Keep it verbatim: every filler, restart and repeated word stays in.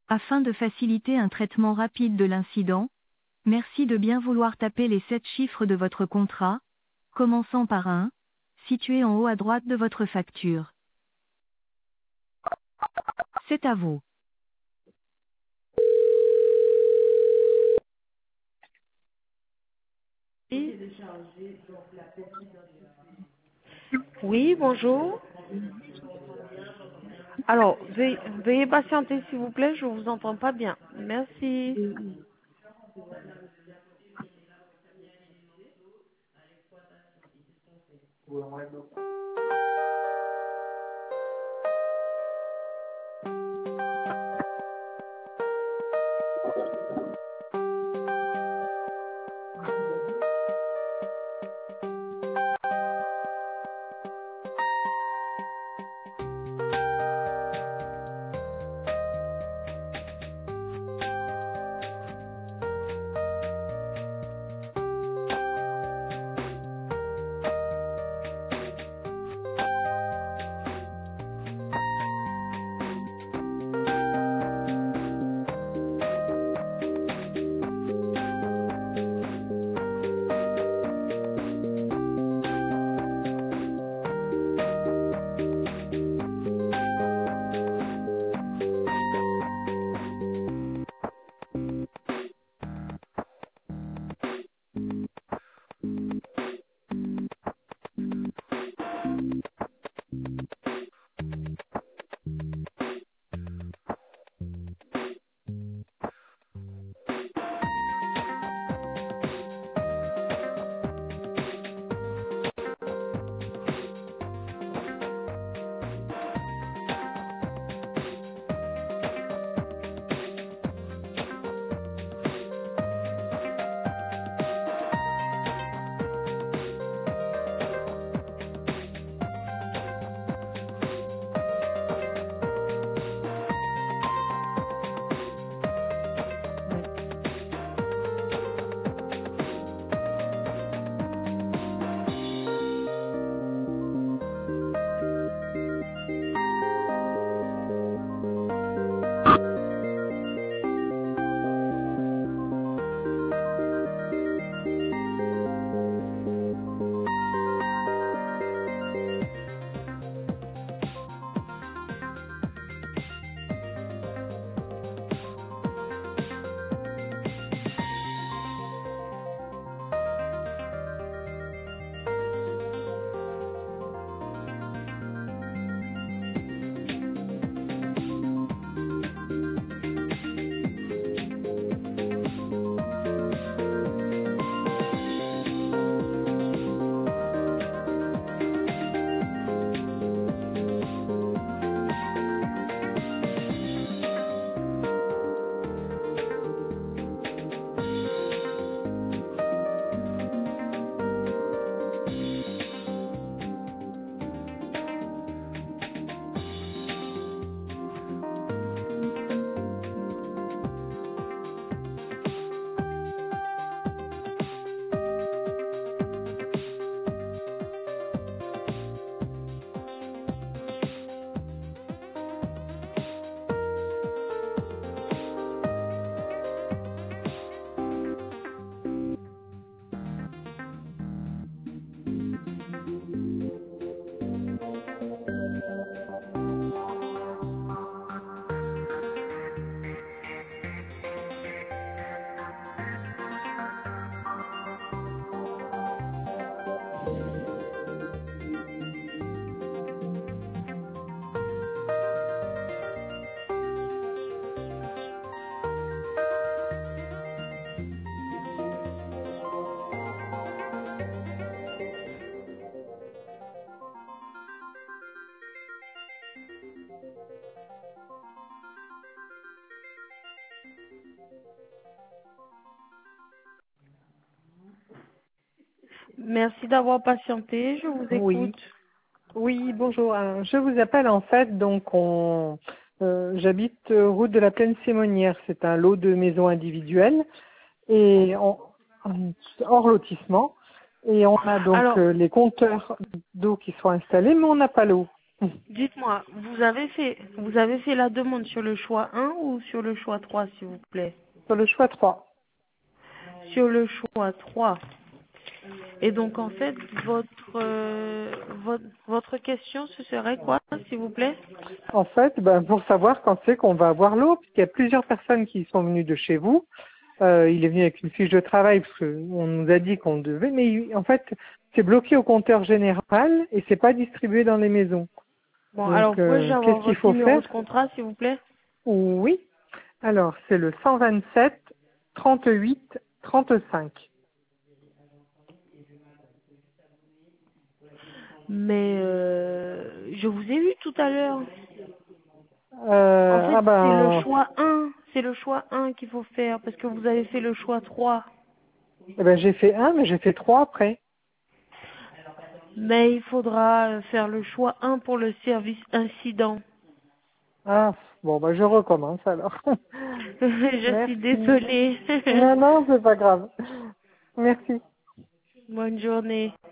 Afin de faciliter un traitement rapide de l'incident, merci de bien vouloir taper les sept chiffres de votre contrat, commençant par un, situé en haut à droite de votre facture. C'est à vous. Oui, bonjour. Alors, veuillez, veuillez patienter s'il vous plaît, je vous entends pas bien. Merci. Merci d'avoir patienté, je vous Oui, écoute. oui, bonjour. Euh, Je vous appelle en fait, donc on, euh, j'habite euh, route de la Plaine Sémonière. C'est un lot de maisons individuelles et en, en- hors lotissement. Et on a donc Alors, euh, les compteurs d'eau qui sont installés, mais on n'a pas l'eau. Dites-moi, vous avez fait vous avez fait la demande sur le choix un ou sur le choix trois, s'il vous plaît? Sur le choix trois. Sur le choix trois. Et donc en fait, votre euh, votre, votre question, ce serait quoi, s'il vous plaît? En fait, ben, pour savoir quand c'est qu'on va avoir l'eau, puisqu'il y a plusieurs personnes qui sont venues de chez vous. Euh, il est venu avec une fiche de travail parce qu'on nous a dit qu'on devait, mais il- en fait, c'est bloqué au compteur général et c'est pas distribué dans les maisons. Bon, alors Donc, pouvez-je euh, avoir qu'est-ce qu'il votre faut numéro faire? de contrat, s'il vous plaît? Oui. Alors, c'est le cent vingt-sept trente-huit trente-cinq. Mais euh, je vous ai eu tout à l'heure. En Euh, fait, ah c'est le ben, choix un. C'est le choix un qu'il faut faire parce que vous avez fait le choix trois. eh ben, j'ai fait un, mais j'ai fait trois après. Mais il faudra euh, faire le choix un pour le service incident. Ah, bon, ben, je recommence alors. Je suis Merci. désolée. Non, non, c'est pas grave. Merci. Bonne journée.